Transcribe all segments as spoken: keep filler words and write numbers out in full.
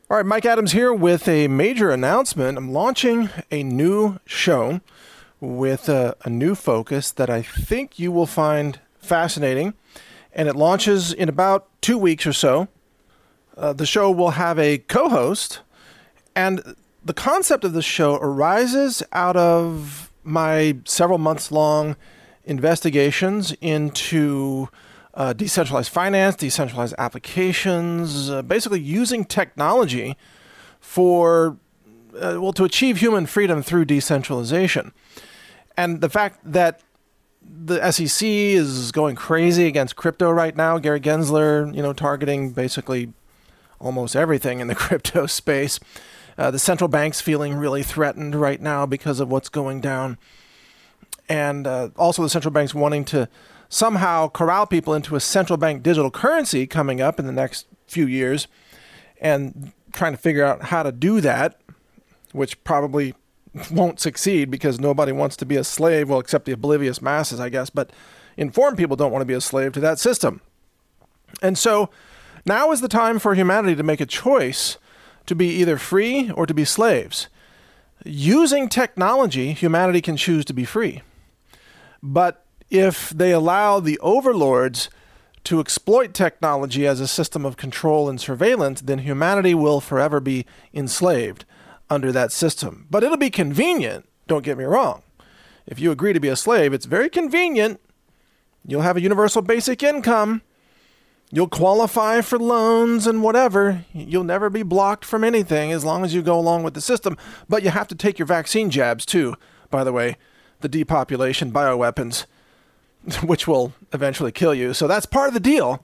All right, Mike Adams here with a major announcement. I'm launching a new show with a, a new focus that I think you will find fascinating, and it launches in about two weeks or so. Uh, the show will have a co-host, and the concept of the show arises out of my several months long investigations into uh, decentralized finance, decentralized applications, uh, basically using technology for, uh, well, to achieve human freedom through decentralization. And the fact that the S E C is going crazy against crypto right now, Gary Gensler, you know, targeting basically almost everything in the crypto space. Uh, the central bank's feeling really threatened right now because of what's going down. And uh, also the central bank's wanting to somehow corral people into a central bank digital currency coming up in the next few years, and trying to figure out how to do that, which probably won't succeed because nobody wants to be a slave, well, except the oblivious masses, I guess. But informed people don't want to be a slave to that system. And so now is the time for humanity to make a choice to be either free or to be slaves. Using technology, humanity can choose to be free. But if they allow the overlords to exploit technology as a system of control and surveillance, then humanity will forever be enslaved under that system. But it'll be convenient, don't get me wrong. If you agree to be a slave, it's very convenient. You'll have a universal basic income. You'll qualify for loans and whatever. You'll never be blocked from anything as long as you go along with the system. But you have to take your vaccine jabs too, by the way, the depopulation bioweapons, which will eventually kill you. So that's part of the deal.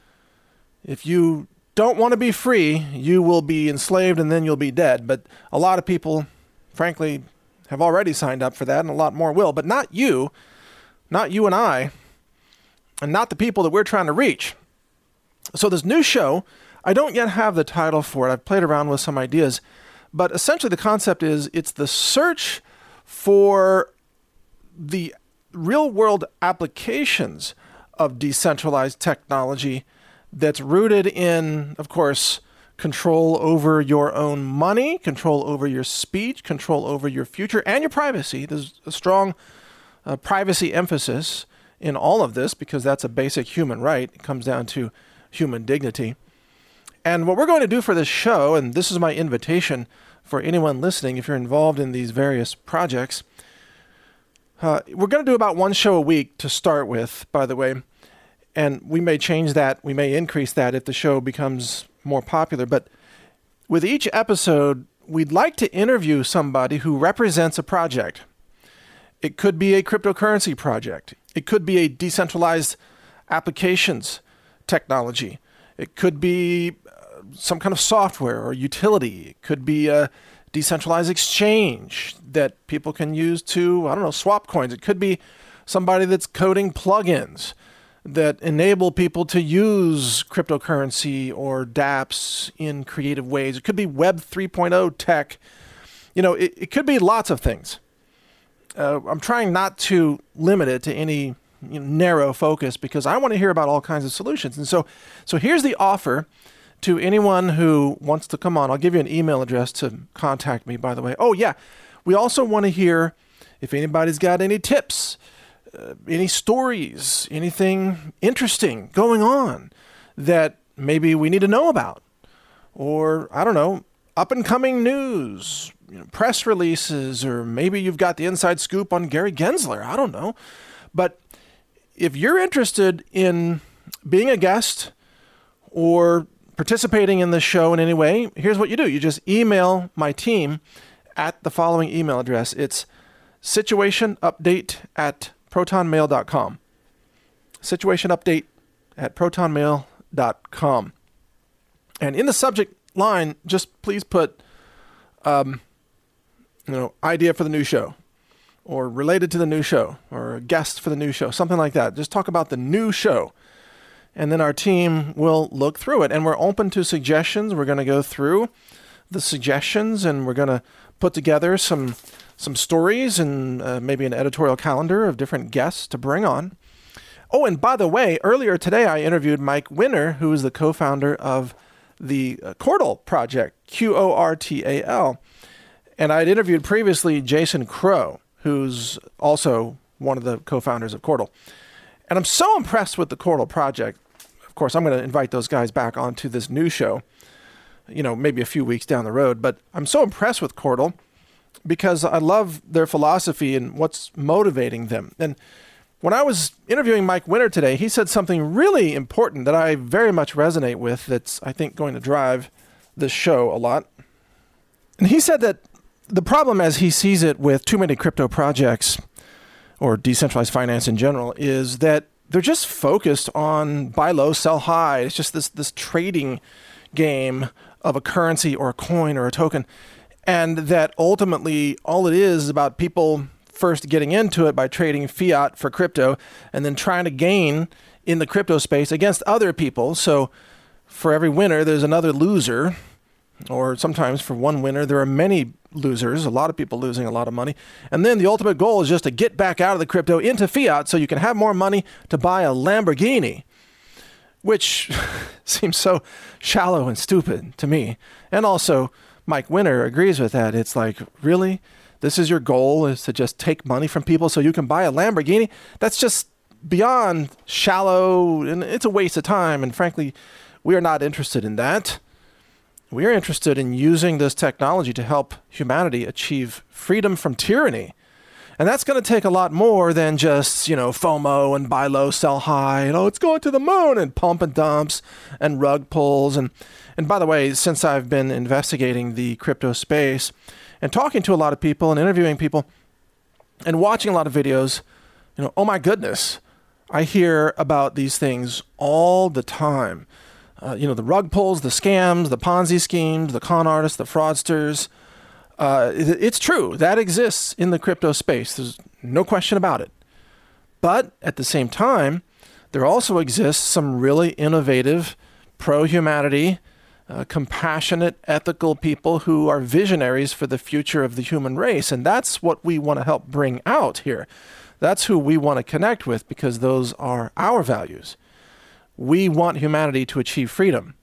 If you don't want to be free, you will be enslaved and then you'll be dead. But a lot of people, frankly, have already signed up for that, and a lot more will. But not you, not you and I, and not the people that we're trying to reach. So this new show, I don't yet have the title for it. I've played around with some ideas. But essentially the concept is it's the search for the real-world applications of decentralized technology that's rooted in, of course, control over your own money, control over your speech, control over your future, and your privacy. There's a strong uh, privacy emphasis in all of this because that's a basic human right. It comes down to human dignity. And what we're going to do for this show, and this is my invitation for anyone listening, if you're involved in these various projects, Uh, we're going to do about one show a week to start with, by the way, and we may change that. We may increase that if the show becomes more popular. But with each episode, we'd like to interview somebody who represents a project. It could be a cryptocurrency project. It could be a decentralized applications technology. It could be uh, some kind of software or utility. It could be a decentralized exchange that people can use to, I don't know, swap coins. It could be somebody that's coding plugins that enable people to use cryptocurrency or dApps in creative ways. It could be Web three point oh tech. You know, it, it could be lots of things. Uh, I'm trying not to limit it to any you know, narrow focus because I want to hear about all kinds of solutions. And so, so here's the offer to anyone who wants to come on. I'll give you an email address to contact me, by the way. Oh, yeah. We also want to hear if anybody's got any tips, uh, any stories, anything interesting going on that maybe we need to know about. Or, I don't know, up-and-coming news, you know, press releases, or maybe you've got the inside scoop on Gary Gensler. I don't know. But if you're interested in being a guest or participating in this show in any way, here's what you do. You just email my team at the following email address. It's situationupdate at protonmail dot com. Situationupdate at protonmail dot com. And in the subject line, just please put, um, you know, idea for the new show, or related to the new show, or a guest for the new show, something like that. Just talk about the new show. And then our team will look through it. And we're open to suggestions. We're going to go through the suggestions, and we're going to put together some some stories and uh, maybe an editorial calendar of different guests to bring on. Oh, and by the way, earlier today I interviewed Mike Winner, who is the co-founder of the uh, Qortal project, Q O R T A L. And I'd interviewed previously Jason Crow, who's also one of the co-founders of Qortal. And I'm so impressed with the Qortal project. Of course, I'm going to invite those guys back onto this new show, you know, maybe a few weeks down the road. But I'm so impressed with Qortal because I love their philosophy and what's motivating them. And when I was interviewing Mike Winter today, he said something really important that I very much resonate with that's, I think, going to drive this show a lot. And he said that the problem as he sees it with too many crypto projects or decentralized finance in general is that they're just focused on buy low, sell high. It's just this this trading game of a currency or a coin or a token. And that ultimately all it is is about people first getting into it by trading fiat for crypto and then trying to gain in the crypto space against other people. So for every winner, there's another loser. Or sometimes for one winner, there are many losers, a lot of people losing a lot of money. And then the ultimate goal is just to get back out of the crypto into fiat so you can have more money to buy a Lamborghini, which seems so shallow and stupid to me. And also, Mike Winter agrees with that. It's like, really? This is your goal, is to just take money from people so you can buy a Lamborghini? That's just beyond shallow, and it's a waste of time. And frankly, we are not interested in that. We are interested in using this technology to help humanity achieve freedom from tyranny. And that's going to take a lot more than just, you know, FOMO and buy low, sell high, and oh, it's going to the moon, and pump and dumps and rug pulls. And, and by the way, since I've been investigating the crypto space and talking to a lot of people and interviewing people and watching a lot of videos, you know, oh my goodness, I hear about these things all the time. Uh, you know, the rug pulls, the scams, the Ponzi schemes, the con artists, the fraudsters. Uh, it, it's true. That exists in the crypto space. There's no question about it. But at the same time, there also exists some really innovative, pro-humanity, uh, compassionate, ethical people who are visionaries for the future of the human race. And that's what we want to help bring out here. That's who we want to connect with because those are our values. We want humanity to achieve freedom.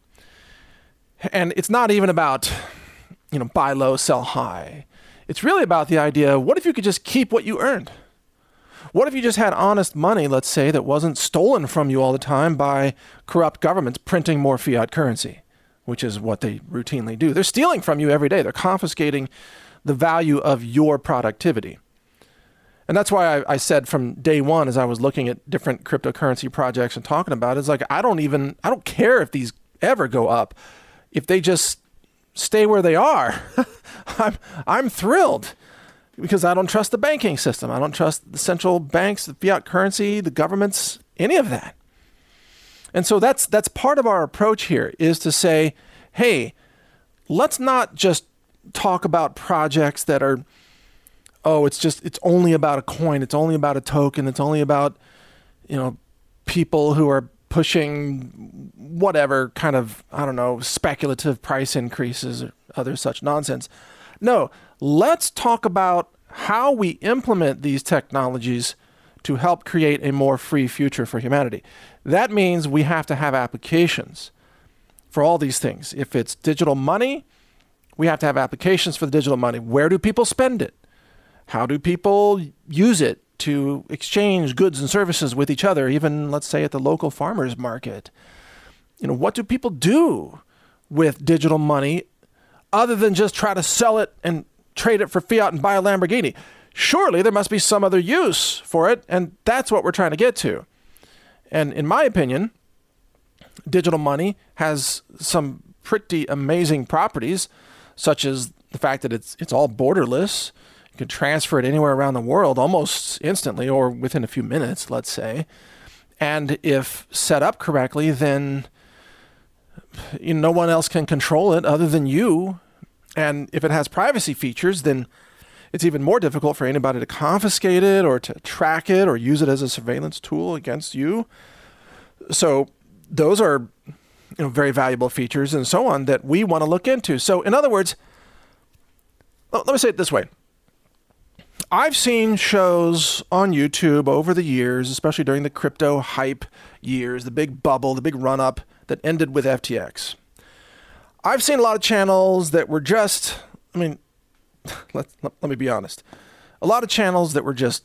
And it's not even about, you know, buy low, sell high. It's really about the idea, what if you could just keep what you earned? What if you just had honest money, let's say, that wasn't stolen from you all the time by corrupt governments printing more fiat currency, which is what they routinely do. They're stealing from you every day. They're confiscating the value of your productivity. And that's why I, I said from day one, as I was looking at different cryptocurrency projects and talking about it, it's like, I don't even, I don't care if these ever go up. If they just stay where they are, I'm, I'm thrilled because I don't trust the banking system. I don't trust the central banks, the fiat currency, the governments, any of that. And so that's, that's part of our approach here is to say, hey, let's not just talk about projects that are, oh, it's just, it's only about a coin. It's only about a token. It's only about, you know, people who are pushing whatever kind of, I don't know, speculative price increases or other such nonsense. No, let's talk about how we implement these technologies to help create a more free future for humanity. That means we have to have applications for all these things. If it's digital money, we have to have applications for the digital money. Where do people spend it? How do people use it to exchange goods and services with each other, even, let's say, at the local farmers market? You know, what do people do with digital money other than just try to sell it and trade it for fiat and buy a Lamborghini? Surely there must be some other use for it, and that's what we're trying to get to. And in my opinion, digital money has some pretty amazing properties, such as the fact that it's it's all borderless. You can transfer it anywhere around the world almost instantly or within a few minutes, let's say. And if set up correctly, then you know, no one else can control it other than you. And if it has privacy features, then it's even more difficult for anybody to confiscate it or to track it or use it as a surveillance tool against you. So those are, you know, very valuable features and so on that we want to look into. So in other words, well, let me say it this way. I've seen shows on YouTube over the years, especially during the crypto hype years, the big bubble, the big run-up that ended with F T X. I've seen a lot of channels that were just, I mean, let, let, let me be honest. A lot of channels that were just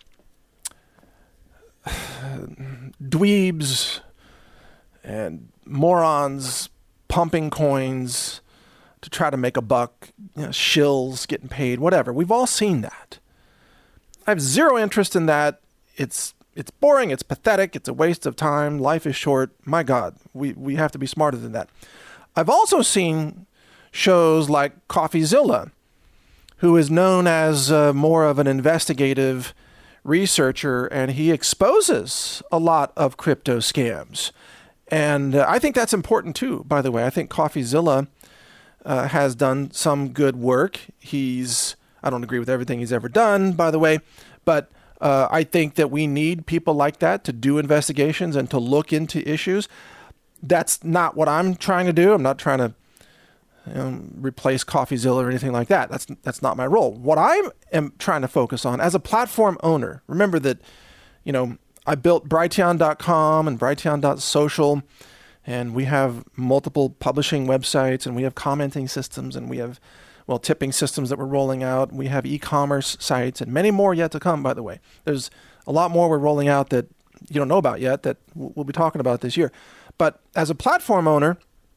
dweebs and morons pumping coins to try to make a buck, you know, shills getting paid, whatever. We've all seen that. I have zero interest in that. It's it's boring, it's pathetic, it's a waste of time, life is short. My God, we, we have to be smarter than that. I've also seen shows like CoffeeZilla, who is known as uh, more of an investigative researcher, and he exposes a lot of crypto scams. And uh, I think that's important too, by the way. I think CoffeeZilla uh, has done some good work. He's, I don't agree with everything he's ever done, by the way, but uh, I think that we need people like that to do investigations and to look into issues. That's not what I'm trying to do. I'm not trying to you know, replace CoffeeZilla or anything like that. That's that's not my role. What I am trying to focus on as a platform owner, remember that, you know, I built Brighteon dot com and Brighteon dot social, and we have multiple publishing websites, and we have commenting systems, and we have, well, tipping systems that we're rolling out. We have e-commerce sites, and many more yet to come, by the way. There's a lot more we're rolling out that you don't know about yet that we'll be talking about this year. But as a platform owner,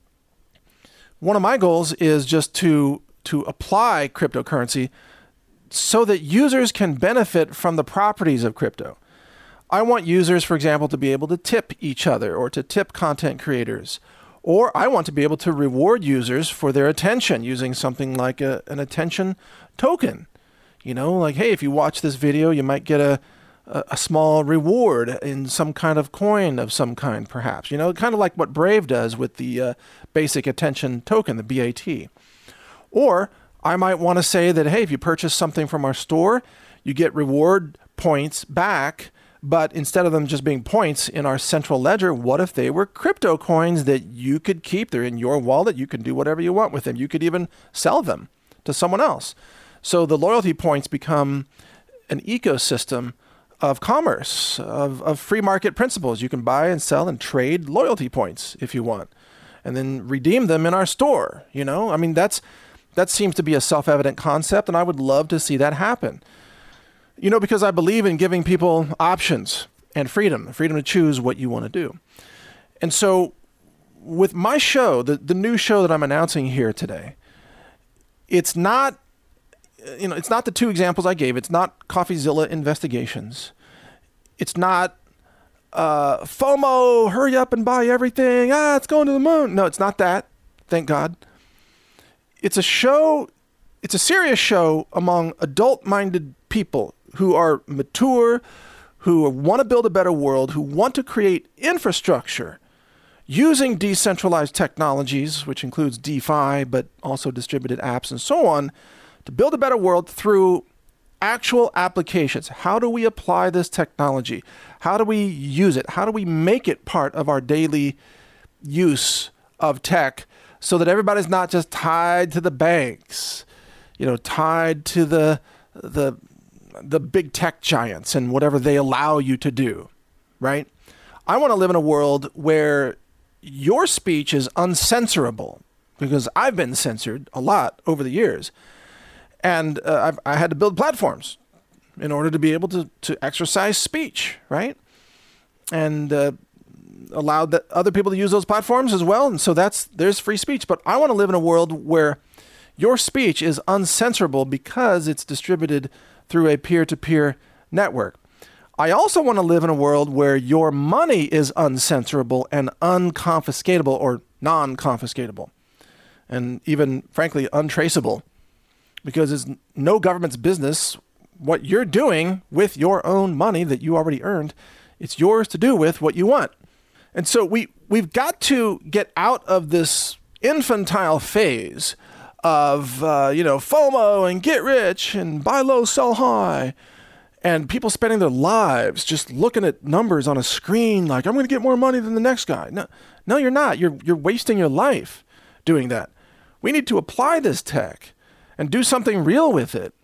one of my goals is just to to apply cryptocurrency so that users can benefit from the properties of crypto. I want users, for example, to be able to tip each other or to tip content creators. Or I want to be able to reward users for their attention using something like a, an attention token. You know, like, hey, if you watch this video, you might get a, a, a small reward in some kind of coin of some kind, perhaps. You know, kind of like what Brave does with the uh, basic attention token, the B A T. Or I might want to say that, hey, if you purchase something from our store, you get reward points back. But instead of them just being points in our central ledger, what if they were crypto coins that you could keep? They're in your wallet. You can do whatever you want with them. You could even sell them to someone else. So the loyalty points become an ecosystem of commerce, of, of free market principles. You can buy and sell and trade loyalty points if you want, and then redeem them in our store. You know, I mean, that's that seems to be a self-evident concept, and I would love to see that happen. You know, because I believe in giving people options and freedom, freedom to choose what you want to do. And so with my show, the, the new show that I'm announcing here today, it's not, you know, it's not the two examples I gave. It's not CoffeeZilla investigations. It's not uh, FOMO, hurry up and buy everything. Ah, it's going to the moon. No, it's not that. Thank God. It's a show, it's a serious show among adult-minded people who are mature, who want to build a better world, who want to create infrastructure using decentralized technologies, which includes DeFi, but also distributed apps and so on, to build a better world through actual applications. How do we apply this technology? How do we use it? How do we make it part of our daily use of tech so that everybody's not just tied to the banks, you know, tied to the the the big tech giants and whatever they allow you to do, right? I want to live in a world where your speech is uncensorable, because I've been censored a lot over the years. And uh, I've, I had to build platforms in order to be able to, to exercise speech, right? And uh, allowed that other people to use those platforms as well. And so that's there's free speech. But I want to live in a world where your speech is uncensorable because it's distributed through a peer-to-peer network. I also want to live in a world where your money is uncensorable and unconfiscatable or non-confiscatable, and even, frankly, untraceable, because it's no government's business what you're doing with your own money that you already earned. It's yours to do with what you want. And so we, we've got to get out of this infantile phase of, uh, you know, FOMO and get rich and buy low, sell high, and people spending their lives just looking at numbers on a screen like, I'm going to get more money than the next guy. No, no, you're not. You're, you're wasting your life doing that. We need to apply this tech and do something real with it.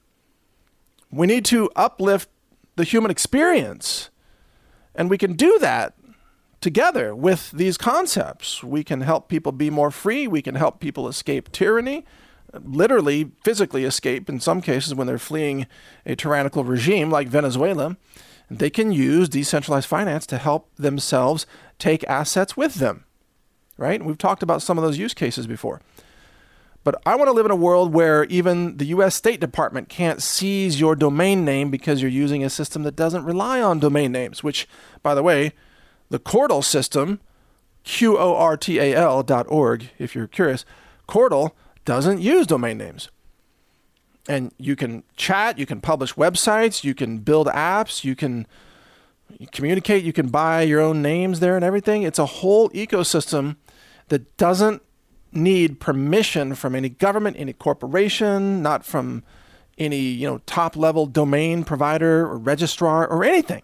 We need to uplift the human experience. And we can do that together with these concepts. We can help people be more free. We can help people escape tyranny, literally physically escape in some cases when they're fleeing a tyrannical regime like Venezuela. They can use decentralized finance to help themselves take assets with them, right? We've talked about some of those use cases before. But I want to live in a world where even the U S State Department can't seize your domain name because you're using a system that doesn't rely on domain names, which, by the way, the Quartal system, Q O R T A L dot org, if you're curious, Quartal doesn't use domain names. And you can chat, you can publish websites, you can build apps, you can communicate, you can buy your own names there and everything. It's a whole ecosystem that doesn't need permission from any government, any corporation, not from any, you know, top-level domain provider or registrar or anything.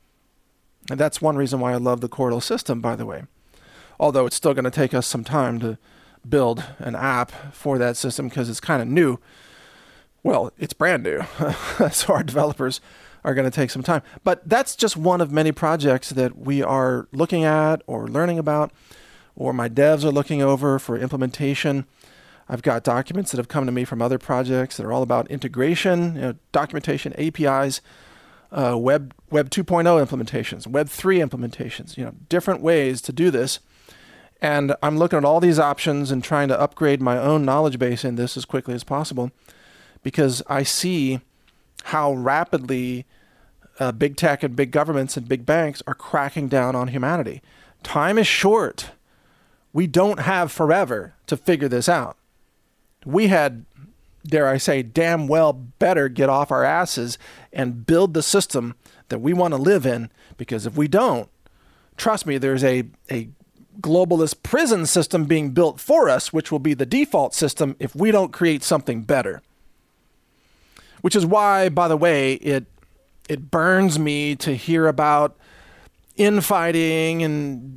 And that's one reason why I love the Quartal system, by the way. Although it's still going to take us some time to build an app for that system because it's kind of new. Well, it's brand new. So our developers are going to take some time. But that's just one of many projects that we are looking at or learning about, or my devs are looking over for implementation. I've got documents that have come to me from other projects that are all about integration, you know, documentation, A P Is, uh, Web Web two point oh implementations, Web three implementations, you know, different ways to do this. And I'm looking at all these options and trying to upgrade my own knowledge base in this as quickly as possible, because I see how rapidly uh, big tech and big governments and big banks are cracking down on humanity. Time is short. We don't have forever to figure this out. We had, dare I say, damn well better get off our asses and build the system that we want to live in, because if we don't, trust me, there's a, a globalist prison system being built for us, which will be the default system if we don't create something better. Which is why, by the way, it it burns me to hear about infighting and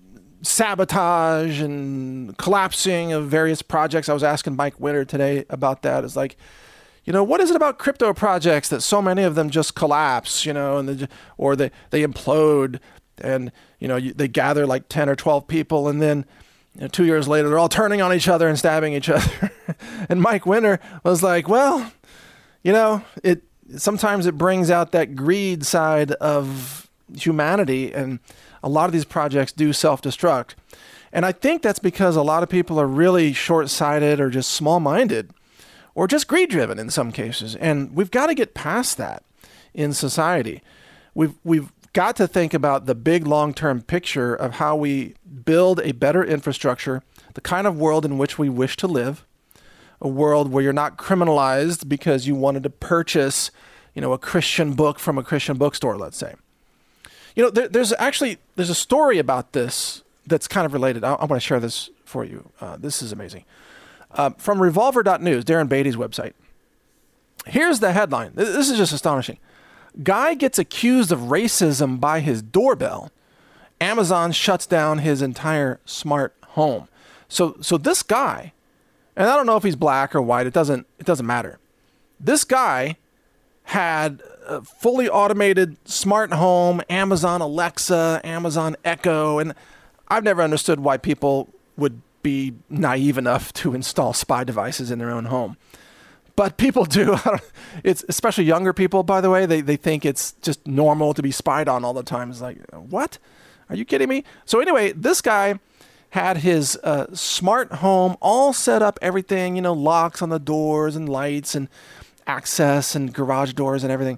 sabotage and collapsing of various projects. I was asking Mike Winter today about that. It's like, you know, what is it about crypto projects that so many of them just collapse, you know, and they, or they, they implode, and, you know, you, they gather like ten or twelve people, and then, you know, two years later, they're all turning on each other and stabbing each other. And Mike Winter was like, well, you know, it sometimes it brings out that greed side of humanity, and a lot of these projects do self-destruct. And I think that's because a lot of people are really short-sighted or just small-minded or just greed-driven in some cases. And we've got to get past that in society. We've we've got to think about the big long-term picture of how we build a better infrastructure, the kind of world in which we wish to live, a world where you're not criminalized because you wanted to purchase, you know, a Christian book from a Christian bookstore, let's say. You know, there, there's actually, there's a story about this that's kind of related. I, I want to share this for you. Uh, this is amazing. Uh, from revolver dot news, Darren Beatty's website. Here's the headline. This is just astonishing. Guy gets accused of racism by his doorbell. Amazon shuts down his entire smart home. So, so this guy, and I don't know if he's black or white, it doesn't, it doesn't matter. This guy had a fully automated smart home, Amazon Alexa, Amazon Echo, and I've never understood why people would be naive enough to install spy devices in their own home. But people do. It's especially younger people, by the way, they they think it's just normal to be spied on all the time. It's like, what? Are you kidding me? So anyway, this guy had his uh, smart home all set up, everything, you know, locks on the doors and lights and access and garage doors and everything.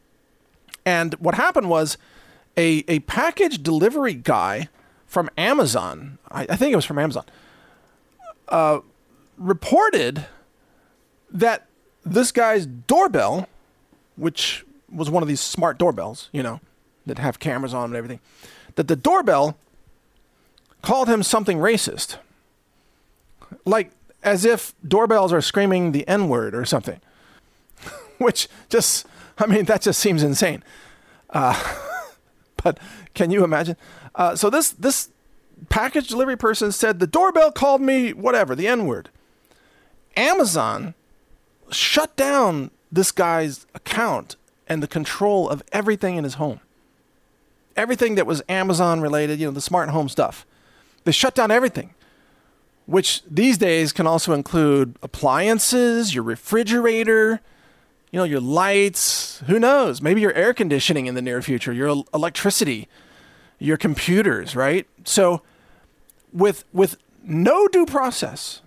And what happened was a, a package delivery guy from Amazon, I, I think it was from Amazon, uh, reported that this guy's doorbell, which was one of these smart doorbells, you know, that have cameras on and everything, that the doorbell called him something racist. Like as if doorbells are screaming the N-word or something. Which just, I mean, that just seems insane. Uh, but can you imagine? Uh, so this this package delivery person said the doorbell called me whatever, the N-word. Amazon shut down this guy's account and the control of everything in his home. everything that was Amazon related, you know, the smart home stuff. They shut down everything, which these days can also include appliances, your refrigerator, you know, your lights, who knows, maybe your air conditioning in the near future, your electricity, your computers, right? So with with no due process,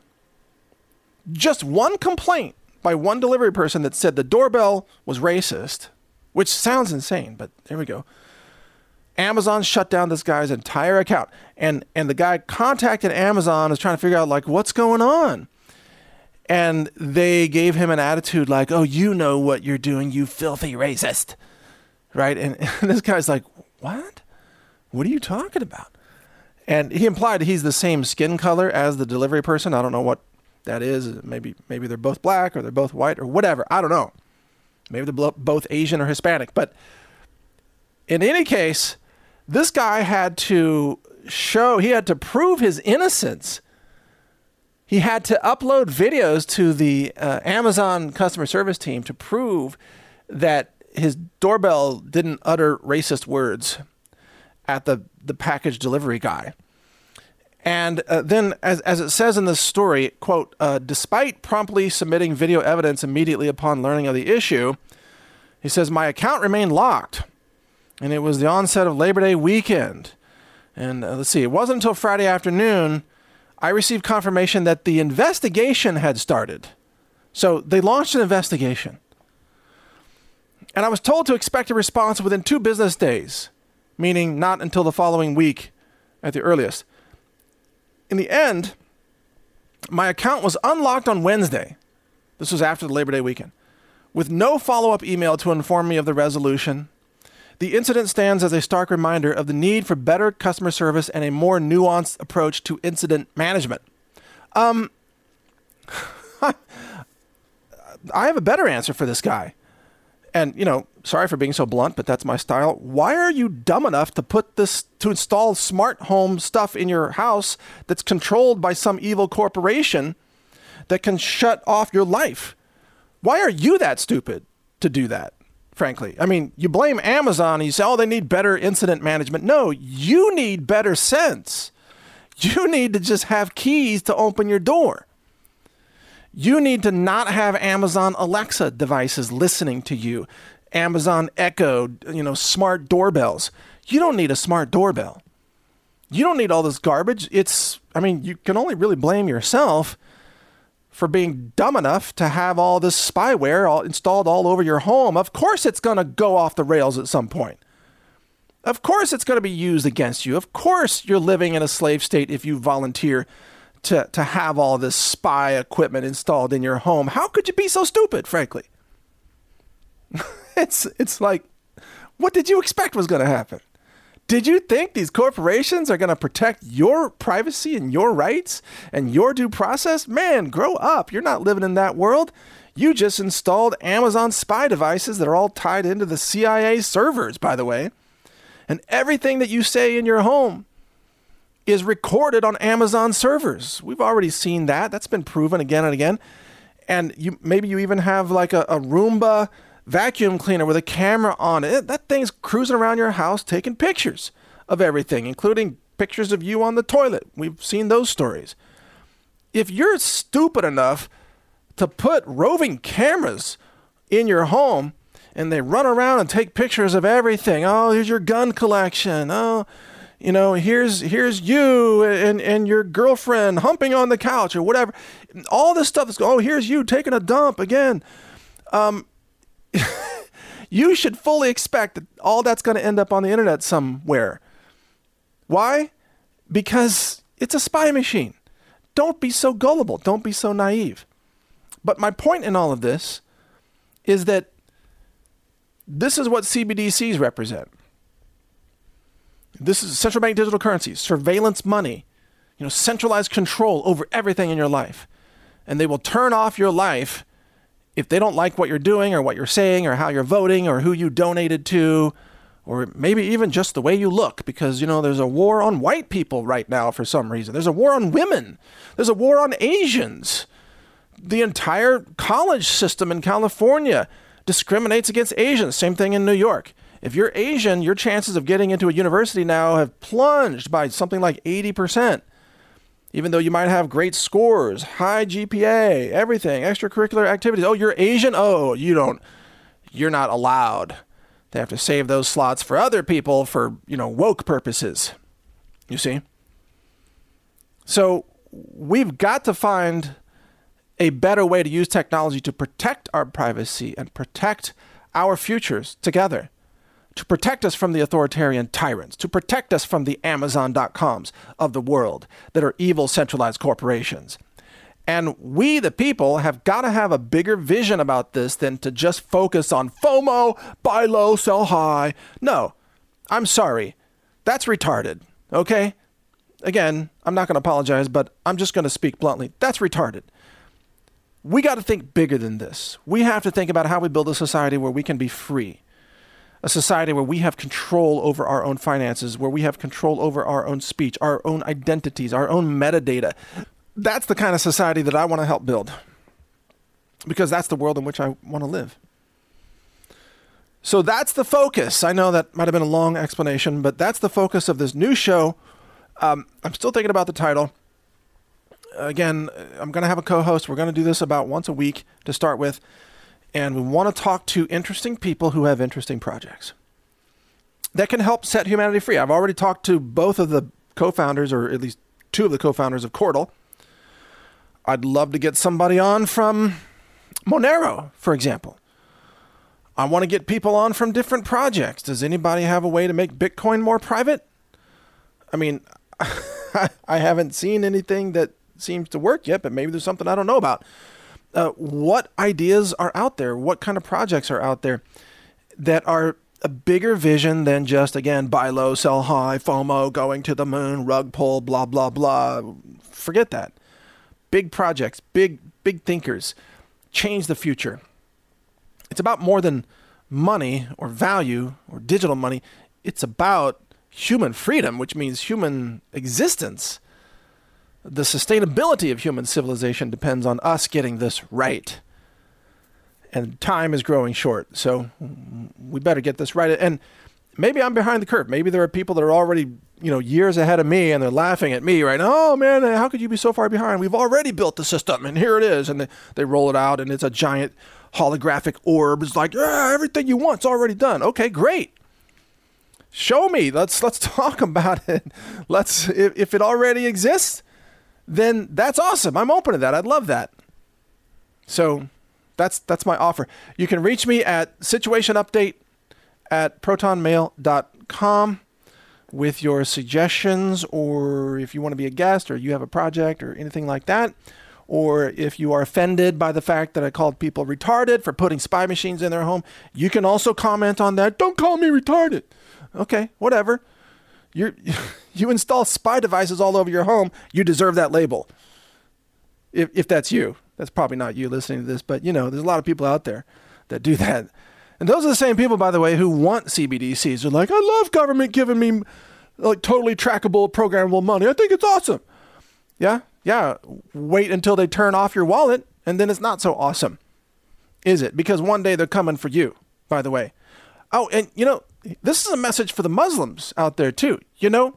just one complaint by one delivery person that said the doorbell was racist, which sounds insane, but there we go. Amazon shut down this guy's entire account. And and the guy contacted Amazon, was trying to figure out, like, what's going on? And they gave him an attitude like, oh, you know what you're doing, you filthy racist. Right? And, and this guy's like, what? What are you talking about? And he implied he's the same skin color as the delivery person. I don't know what that is. Maybe maybe they're both black or they're both white or whatever. I don't know. Maybe they're both Asian or Hispanic. But in any case, this guy had to show, he had to prove his innocence. He had to upload videos to the uh, Amazon customer service team to prove that his doorbell didn't utter racist words at the, the package delivery guy. And uh, then, as, as it says in this story, quote, uh, despite promptly submitting video evidence immediately upon learning of the issue, he says, my account remained locked. And it was the onset of Labor Day weekend. And uh, let's see, it wasn't until Friday afternoon I received confirmation that the investigation had started. So they launched an investigation. And I was told to expect a response within two business days, meaning not until the following week at the earliest. In the end, my account was unlocked on Wednesday. This was after the Labor Day weekend, with no follow-up email to inform me of the resolution. The incident stands as a stark reminder of the need for better customer service and a more nuanced approach to incident management. Um, I have a better answer for this guy. And, you know, sorry for being so blunt, but that's my style. Why are you dumb enough to put this, to install smart home stuff in your house that's controlled by some evil corporation that can shut off your life? Why are you that stupid to do that? Frankly, I mean, you blame Amazon and you say, oh, they need better incident management. No, you need better sense. You need to just have keys to open your door. You need to not have Amazon Alexa devices listening to you, Amazon Echo, you know, smart doorbells. You don't need a smart doorbell. You don't need all this garbage. It's, I mean, you can only really blame yourself for being dumb enough to have all this spyware all installed all over your home. Of course it's going to go off the rails at some point. Of course it's going to be used against you. Of course you're living in a slave state if you volunteer to, to have all this spy equipment installed in your home. How could you be so stupid, frankly? it's it's like, what did you expect was going to happen? Did you think these corporations are going to protect your privacy and your rights and your due process? Man, grow up. You're not living in that world. You just installed Amazon spy devices that are all tied into the C I A servers, by the way. And everything that you say in your home is recorded on Amazon servers. We've already seen that. That's been proven again and again. And you maybe you even have like a, a Roomba vacuum cleaner with a camera on it. That thing's cruising around your house taking pictures of everything, including pictures of you on the toilet. We've seen those stories. If you're stupid enough to put roving cameras in your home and they run around and take pictures of everything, oh, here's your gun collection, oh, you know, here's here's you and, and your girlfriend humping on the couch or whatever. All this stuff is going, oh, here's you taking a dump again. Um, you should fully expect that all that's going to end up on the internet somewhere. Why? Because it's a spy machine. Don't be so gullible. Don't be so naive. But my point in all of this is that this is what C B D Cs represent. This is central bank digital currencies, surveillance money, you know, centralized control over everything in your life. And they will turn off your life if they don't like what you're doing or what you're saying or how you're voting or who you donated to, or maybe even just the way you look, because, you know, there's a war on white people right now for some reason. There's a war on women. There's a war on Asians. The entire college system in California discriminates against Asians. Same thing in New York. If you're Asian, your chances of getting into a university now have plunged by something like eighty percent. Even though you might have great scores, high G P A, everything, extracurricular activities. Oh, you're Asian? Oh, you don't, you're not allowed. They have to save those slots for other people for, you know, woke purposes. You see? So we've got to find a better way to use technology to protect our privacy and protect our futures together, to protect us from the authoritarian tyrants, to protect us from the Amazon dot coms of the world that are evil centralized corporations. And we, the people, have got to have a bigger vision about this than to just focus on FOMO, buy low, sell high. No, I'm sorry. That's retarded, okay? Again, I'm not going to apologize, but I'm just going to speak bluntly. That's retarded. We got to think bigger than this. We have to think about how we build a society where we can be free. A society where we have control over our own finances, where we have control over our own speech, our own identities, our own metadata. That's the kind of society that I want to help build, because that's the world in which I want to live. So that's the focus. I know that might have been a long explanation, but that's the focus of this new show. Um, I'm still thinking about the title. Again, I'm going to have a co-host. We're going to do this about once a week to start with. And we want to talk to interesting people who have interesting projects that can help set humanity free. I've already talked to both of the co-founders, or at least two of the co-founders of Cordal. I'd love to get somebody on from Monero, for example. I want to get people on from different projects. Does anybody have a way to make Bitcoin more private? I mean, I haven't seen anything that seems to work yet, but maybe there's something I don't know about. Uh, what ideas are out there? What kind of projects are out there that are a bigger vision than just, again, buy low, sell high, FOMO, going to the moon, rug pull, blah, blah, blah. Forget that. Big projects, big, big thinkers, change the future. It's about more than money or value or digital money. It's about human freedom, which means human existence. The sustainability of human civilization depends on us getting this right. And time is growing short, so we better get this right. And maybe I'm behind the curve. Maybe there are people that are already, you know, years ahead of me, and they're laughing at me right now. Oh, man, how could you be so far behind? We've already built the system, and here it is. And they, they roll it out, and it's a giant holographic orb. It's like, yeah, everything you want's already done. Okay, great. Show me. Let's let's talk about it. Let's if, if it already exists, then that's awesome. I'm open to that. I'd love that. So that's that's my offer. You can reach me at situation update at proton mail dot com with your suggestions, or if you want to be a guest, or you have a project or anything like that, or if you are offended by the fact that I called people retarded for putting spy machines in their home, you can also comment on that. Don't call me retarded. Okay, whatever. You you install spy devices all over your home, you deserve that label. If if that's you. That's probably not you listening to this, but you know, there's a lot of people out there that do that. And those are the same people, by the way, who want C B D Cs. They're like, I love government giving me like totally trackable, programmable money. I think it's awesome. Yeah, yeah. Wait until they turn off your wallet, and then it's not so awesome, is it? Because one day they're coming for you, by the way. Oh, and you know, this is a message for the Muslims out there too, you know?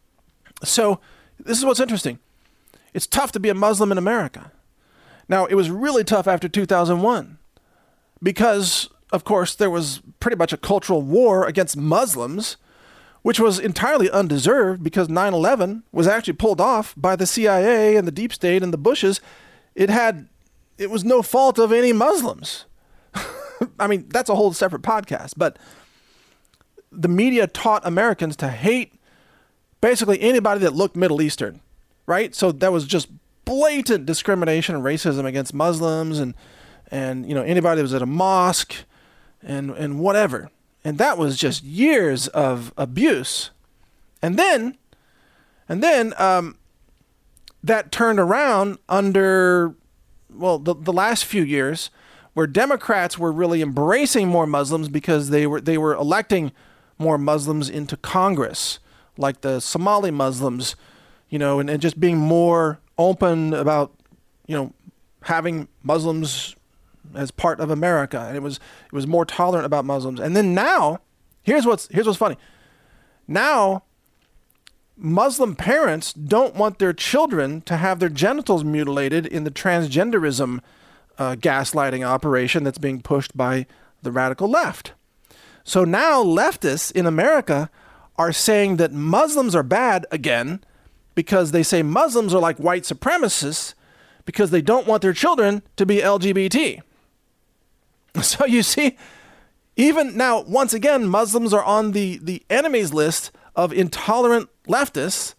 So this is what's interesting. It's tough to be a Muslim in America. Now, it was really tough after two thousand one because, of course, there was pretty much a cultural war against Muslims, which was entirely undeserved because nine eleven was actually pulled off by the C I A and the deep state and the Bushes. It had, it was no fault of any Muslims. I mean, that's a whole separate podcast, but the media taught Americans to hate basically anybody that looked Middle Eastern, right? So that was just blatant discrimination and racism against Muslims and, and, you know, anybody that was at a mosque and, and whatever. And that was just years of abuse. And then, and then, um, that turned around under, well, the, the last few years where Democrats were really embracing more Muslims because they were, they were electing more Muslims into Congress, like the Somali Muslims, you know, and, and just being more open about, you know, having Muslims as part of America. And it was, it was more tolerant about Muslims. And then now, Here's what's here's what's funny. Now, Muslim parents don't want their children to have their genitals mutilated in the transgenderism uh, gaslighting operation that's being pushed by the radical left. So now leftists in America are saying that Muslims are bad again because they say Muslims are like white supremacists because they don't want their children to be L G B T. So you see, even now, once again, Muslims are on the, the enemies list of intolerant leftists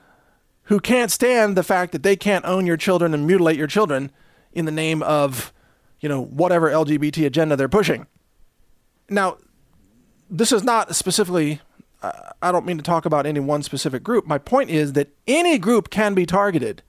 who can't stand the fact that they can't own your children and mutilate your children in the name of, you know, whatever L G B T agenda they're pushing. Now, this is not specifically, uh, I don't mean to talk about any one specific group. My point is that any group can be targeted.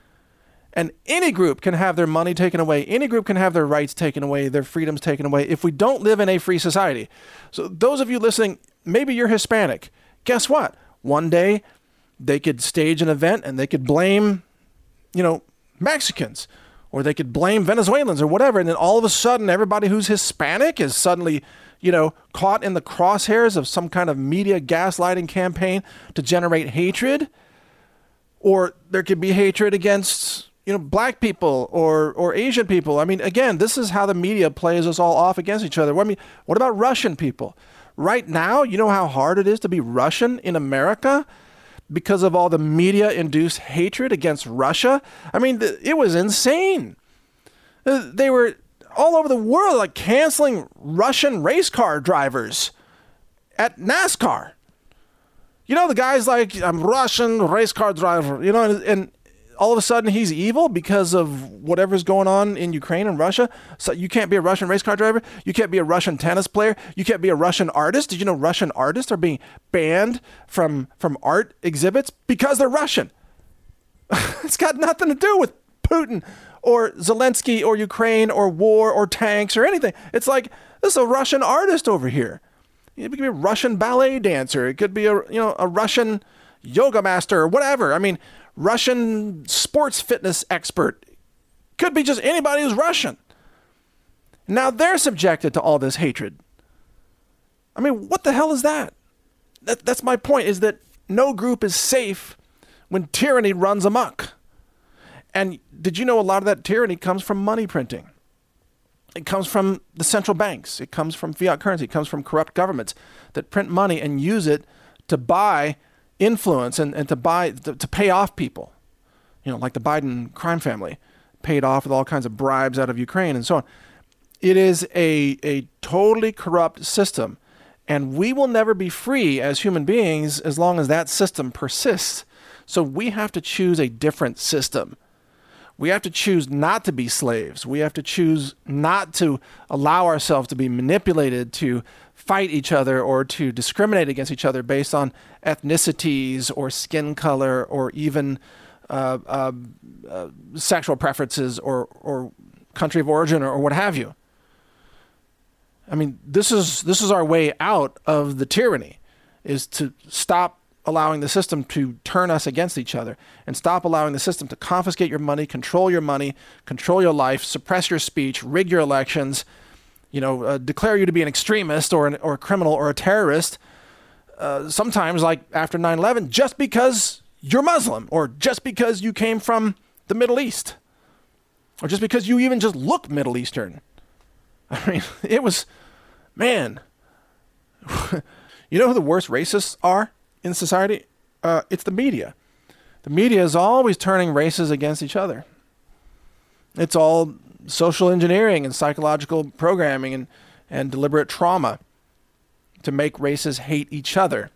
And any group can have their money taken away. Any group can have their rights taken away, their freedoms taken away, if we don't live in a free society. So those of you listening, maybe you're Hispanic. Guess what? One day they could stage an event and they could blame, you know, Mexicans, or they could blame Venezuelans or whatever. And then all of a sudden, everybody who's Hispanic is suddenly, you know, caught in the crosshairs of some kind of media gaslighting campaign to generate hatred. Or there could be hatred against, you know, black people or or Asian people. I mean, again, this is how the media plays us all off against each other. I mean, what about Russian people? Right now, you know how hard it is to be Russian in America because of all the media-induced hatred against Russia? I mean, it was insane. They were all over the world, like canceling Russian race car drivers at NASCAR. You know, the guy's like, I'm Russian race car driver, you know, and, and all of a sudden he's evil because of whatever's going on in Ukraine and Russia. So you can't be a Russian race car driver. You can't be a Russian tennis player. You can't be a Russian artist. Did you know Russian artists are being banned from, from art exhibits because they're Russian? It's got nothing to do with Putin or Zelensky or Ukraine or war or tanks or anything. It's like, this is a Russian artist over here. It could be a Russian ballet dancer. It could be a, you know, a Russian yoga master or whatever. I mean, Russian sports fitness expert. Could be just anybody who's Russian. Now they're subjected to all this hatred. I mean, what the hell is that? that that's my point, is that no group is safe when tyranny runs amok. And did you know a lot of that tyranny comes from money printing? It comes from the central banks. It comes from fiat currency. It comes from corrupt governments that print money and use it to buy influence and, and to buy to, to pay off people. You know, like the Biden crime family paid off with all kinds of bribes out of Ukraine and so on. It is a a totally corrupt system, and we will never be free as human beings as long as that system persists. So we have to choose a different system. We have to choose not to be slaves. We have to choose not to allow ourselves to be manipulated to fight each other or to discriminate against each other based on ethnicities or skin color or even uh, uh, uh, sexual preferences or, or country of origin or, or what have you. I mean, this is this is our way out of the tyranny, is to stop allowing the system to turn us against each other and stop allowing the system to confiscate your money, control your money, control your life, suppress your speech, rig your elections, you know, uh, declare you to be an extremist or an, or a criminal or a terrorist, uh, sometimes like after nine eleven, just because you're Muslim or just because you came from the Middle East or just because you even just look Middle Eastern. I mean, it was, man, you know who the worst racists are in society? Uh, it's the media. The media is always turning races against each other. It's all social engineering and psychological programming and, and deliberate trauma to make races hate each other.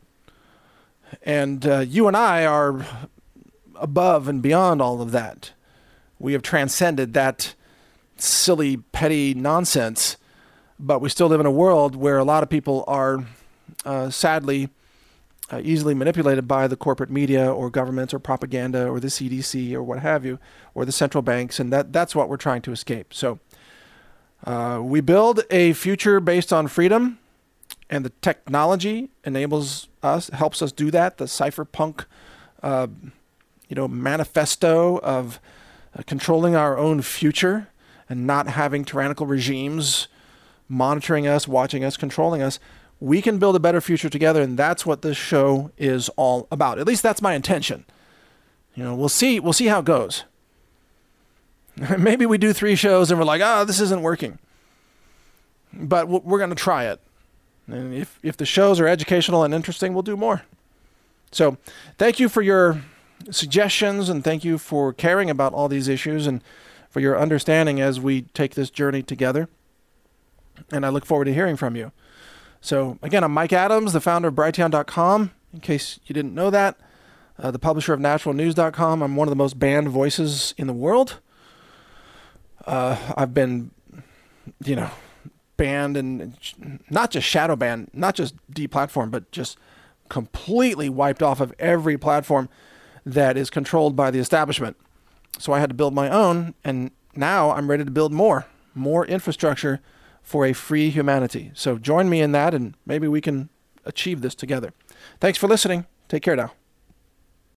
And uh, you and I are above and beyond all of that. We have transcended that silly, petty nonsense, but we still live in a world where a lot of people are uh, sadly uh, easily manipulated by the corporate media or governments or propaganda or the C D C or what have you, or the central banks, and that that's what we're trying to escape. So uh, we build a future based on freedom, and the technology enables us, helps us do that. The cypherpunk, uh, you know, manifesto of uh, controlling our own future and not having tyrannical regimes monitoring us, watching us, controlling us. we can build a better future together, and that's what this show is all about. At least that's my intention. You know, we'll see. We'll see how it goes. Maybe we do three shows and we're like, ah, oh, this isn't working. But we're going to try it. And if if the shows are educational and interesting, we'll do more. So, thank you for your suggestions, and thank you for caring about all these issues and for your understanding as we take this journey together. And I look forward to hearing from you. So again, I'm Mike Adams, the founder of Brighteon dot com, in case you didn't know that, uh, the publisher of Natural News dot com. I'm one of the most banned voices in the world. Uh, I've been, you know, banned, and not just shadow banned, not just deplatformed, but just completely wiped off of every platform that is controlled by the establishment. So I had to build my own, and now I'm ready to build more, more infrastructure for a free humanity. So join me in that, and maybe we can achieve this together. Thanks for listening. Take care now.